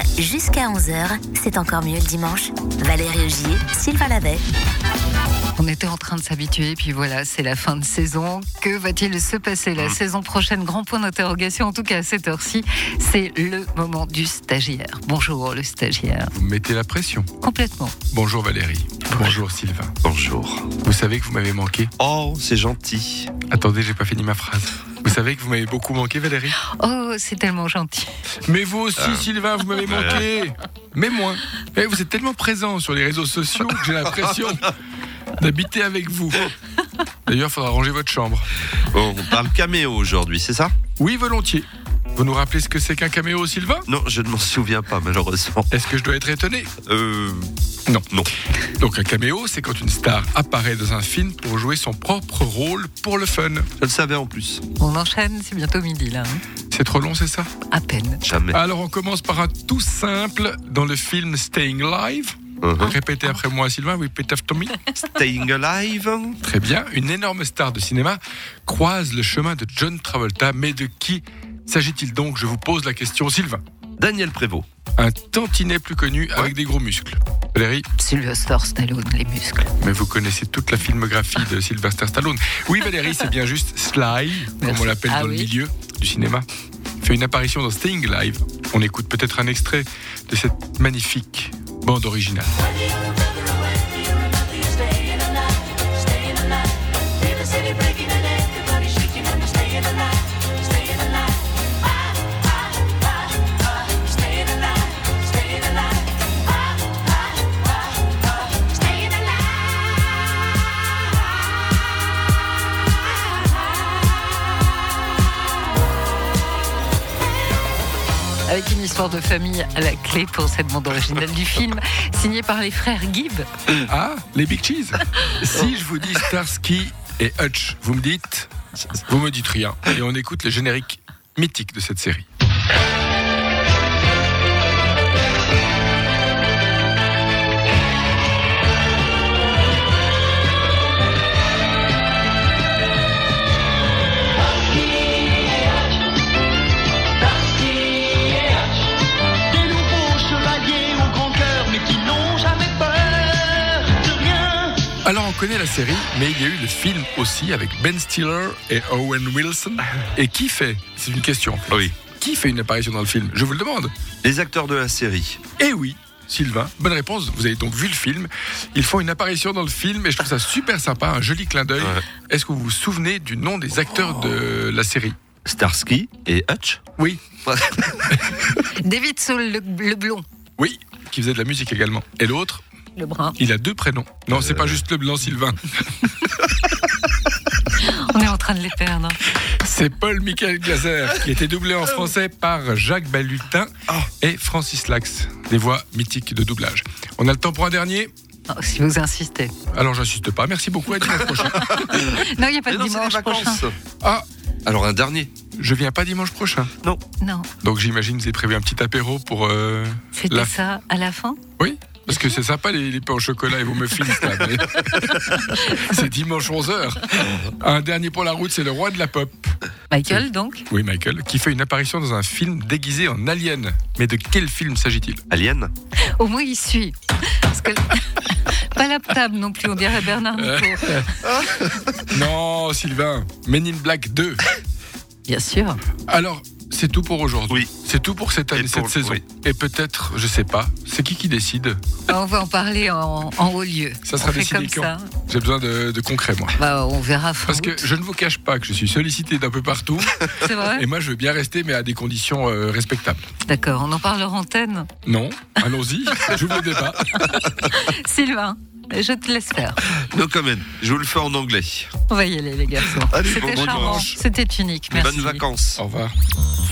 jusqu'à 11h. C'est encore mieux le dimanche. Valérie Augier, Sylvain Lavet. On était en train de s'habituer, puis voilà, c'est la fin de saison. Que va-t-il se passer la saison prochaine? Grand point d'interrogation, en tout cas à cette heure-ci, c'est le moment du stagiaire. Bonjour le stagiaire. Vous mettez la pression. Complètement. Bonjour Valérie. Bonjour Sylvain. Bonjour. Vous savez que vous m'avez manqué? Oh, c'est gentil. Attendez, j'ai pas fini ma phrase. Vous savez que vous m'avez beaucoup manqué, Valérie? Oh, c'est tellement gentil. Mais vous aussi, Sylvain, vous m'avez manqué. Mais moins. Et vous êtes tellement présent sur les réseaux sociaux que j'ai l'impression d'habiter avec vous. D'ailleurs, il faudra ranger votre chambre. Bon, on parle caméo aujourd'hui, c'est ça? Oui, volontiers. Vous nous rappelez ce que c'est qu'un caméo, Sylvain? Non, je ne m'en souviens pas, malheureusement. Est-ce que je dois être étonné? Non. Donc un caméo, c'est quand une star apparaît dans un film pour jouer son propre rôle pour le fun. Je le savais en plus. On enchaîne, c'est bientôt midi là. C'est trop long, c'est ça? À peine. Jamais. Alors on commence par un tout simple dans le film Staying Alive. Répétez après moi, Sylvain, repeat after me. Staying Alive. Très bien. Une énorme star de cinéma croise le chemin de John Travolta. Mais de qui s'agit-il donc? Je vous pose la question, Sylvain. Daniel Prévost. Un tantinet plus connu avec des gros muscles. Valérie? Sylvester Stallone, les muscles. Mais vous connaissez toute la filmographie de Sylvester Stallone. Oui, Valérie, c'est bien juste. Sly, comme on l'appelle dans le milieu du cinéma, fait une apparition dans Staying Alive. On écoute peut-être un extrait de cette magnifique bande originale. Avec une histoire de famille à la clé pour cette bande originale du film, signée par les frères Gibb. Ah, les Big Cheese. Si je vous dis Starsky et Hutch, vous me dites rien. Et on écoute le générique mythique de cette série. Alors on connaît la série, mais il y a eu le film aussi avec Ben Stiller et Owen Wilson. Et qui fait? C'est une question en fait. Oui. Qui fait une apparition dans le film? Je vous le demande. Les acteurs de la série. Eh oui, Sylvain, bonne réponse. Vous avez donc vu le film. Ils font une apparition dans le film et je trouve ça super sympa, un joli clin d'œil. Ouais. Est-ce que vous vous souvenez du nom des acteurs de la série? Starsky et Hutch. Oui. David Soul, le blond. Oui, qui faisait de la musique également. Et l'autre? Le brun. Il a 2 prénoms. Non, c'est pas juste le blanc, Sylvain. On est en train de les perdre. C'est Paul-Michael Glaser, qui était doublé en français par Jacques Balutin et Francis Lax. Des voix mythiques de doublage. On a le temps pour un dernier? Oh, si vous insistez. Alors j'insiste pas. Merci beaucoup, à dimanche prochain. Non, il n'y a pas de Mais non, c'est les dimanche prochain. vacances. Ah, Alors un dernier. je viens pas dimanche prochain. Non. Donc j'imagine que vous avez prévu un petit apéro pour... C'était ça à la fin? Oui, parce que c'est sympa les pains au chocolat et vos muffins. Là, mais... c'est dimanche 11h. Un dernier pour la route, c'est le roi de la pop. Michael, donc? Oui, Michael, qui fait une apparition dans un film déguisé en alien. Mais de quel film s'agit-il? Alien. Au moins, il suit. Parce que... Pas la table non plus, on dirait Bernard Nico. Non, Sylvain, Men in Black 2. Bien sûr. Alors, c'est tout pour aujourd'hui. Oui. C'est tout pour cette année, cette saison. oui. Et peut-être, je sais pas, c'est qui décide? On va en parler en haut lieu. Ça sera on fait décidé comme quand? ça. J'ai besoin de concret, moi. Bah, on verra. Parce que je ne vous cache pas que je suis sollicité d'un peu partout. C'est vrai? Et moi, je veux bien rester, mais à des conditions respectables. D'accord, on en parle en antenne. Non, allons-y, j'ouvre le débat. Sylvain, je te laisse faire. No comment. Je vous le fais en anglais. On va y aller, les garçons. Allez, C'était bon charmant, dimanche. c'était unique. Merci. Bonnes vacances. Au revoir.